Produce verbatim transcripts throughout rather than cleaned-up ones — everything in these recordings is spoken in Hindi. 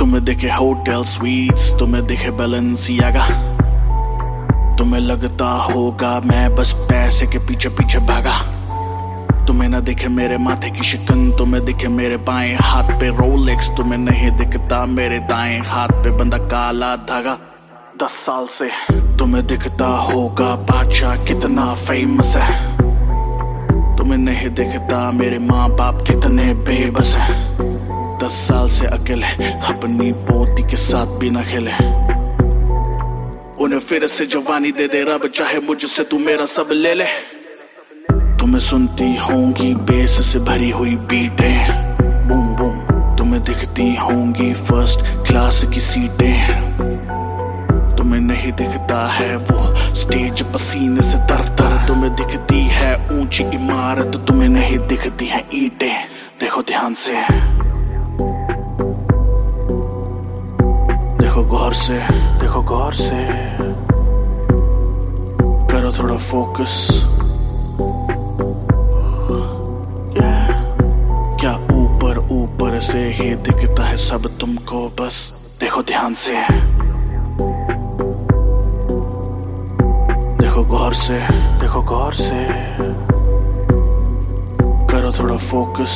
तुम्हें दिखे होटल स्वीट्स, तुम्हें दिखे बैलेंसियागा, तुम्हें लगता होगा मैं बस पैसे के पीछे पीछे भागा। तुम्हें ना दिखे मेरे माथे की शिकन, तुम्हें दिखे मेरे बाएं हाथ पे रोलेक्स, तुम्हें नहीं दिखता मेरे दाएं हाथ पे बंधा काला धागा। दस साल से तुम्हें दिखता होगा बादशाह कितना फेमस है, तुम्हें नहीं दिखता मेरे माँ बाप कितने बेबस है। दस साल से अकेले अपनी पोती के साथ भी न खेले, उन्हें फिर से जवानी दे दे रब, चाहे मुझसे तू मेरा सब ले ले। तुम्हें सुनती होंगी बेस से भरी हुई बीटें, बूम बूम, तुम्हें दिखती होंगी फर्स्ट क्लास की सीटें, तुम्हें नहीं दिखता है वो स्टेज पसीने से तर तर, तुम्हें दिखती है ऊंची इमारत, तुम्हें नहीं दिखती है ईंटें। देखो ध्यान से, देखो गौर से, देखो गौर से, करो थोड़ा फोकस। क्या ऊपर ऊपर से ही दिखता है सब तुमको, बस देखो ध्यान से, देखो गौर से, देखो गौर से, करो थोड़ा फोकस।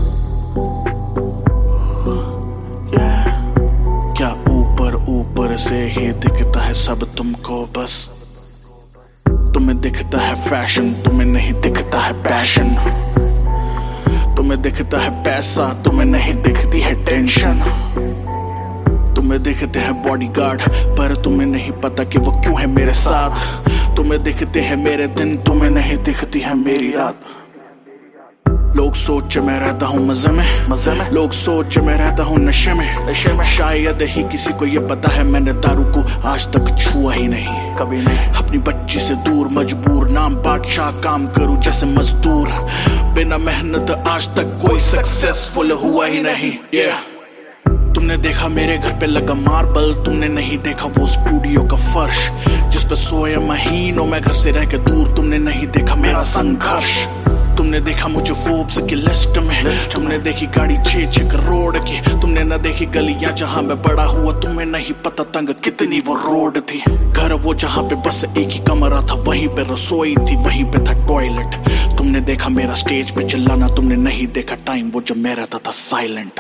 क्या ऊपर ऊपर से ही दिखता है सब तुमको, बस तुम्हें दिखता है फैशन, तुम्हें नहीं दिखता है पैशन, तुम्हें दिखता है पैसा, तुम्हें नहीं दिखती है टेंशन, तुम्हें दिखते हैं बॉडीगार्ड पर तुम्हें नहीं पता कि वो क्यों है मेरे साथ, तुम्हें दिखते हैं मेरे दिन, तुम्हें नहीं दिखती है मेरी रात। लोग सोच मैं रहता हूँ मजे में, मजे में, लोग सोच मैं रहता हूँ नशे में, नशे में, शायद ही किसी को ये पता है मैंने दारू को आज तक छुआ ही नहीं, कभी नहीं। अपनी बच्ची से दूर मजबूर, नाम बादशाह, काम करूँ जैसे मजदूर, बिना मेहनत आज तक कोई सक्सेसफुल हुआ ही नहीं। yeah. तुमने देखा मेरे घर पे लगा मार्बल, तुमने नहीं देखा वो स्टूडियो का फर्श जिस पे सोए महीनों में घर से रह के दूर, तुमने नहीं देखा मेरा संघर्ष। तुमने देखा मुझे फोर्ब्स की लिस्ट में, तुमने देखी गाड़ी छह छह करोड़ की, तुमने न देखी गलियां जहां मैं बड़ा हुआ, तुम्हें नहीं पता तंग कितनी वो रोड थी। घर वो जहां पे बस एक ही कमरा था, वहीं पे रसोई थी, वहीं पे था टॉयलेट। तुमने देखा मेरा स्टेज पे चिल्लाना, तुमने नहीं देखा टाइम वो जब मैं रहता था साइलेंट।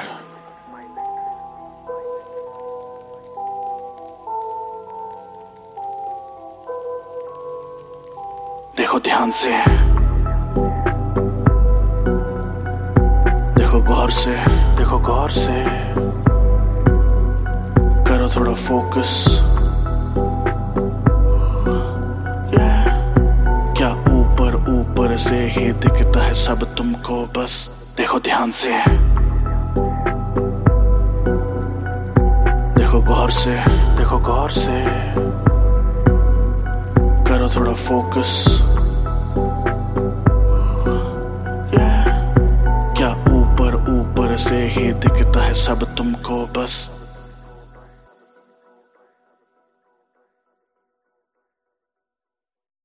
देखो ध्यान से, देखो गौर से, देखो गौर से, करो थोड़ा फोकस। क्या ऊपर ऊपर से ही दिखता है सब तुमको, बस देखो ध्यान से, देखो गौर से, देखो गौर से, करो थोड़ा फोकस। ऊपर से ही दिखता है सब तुमको, बस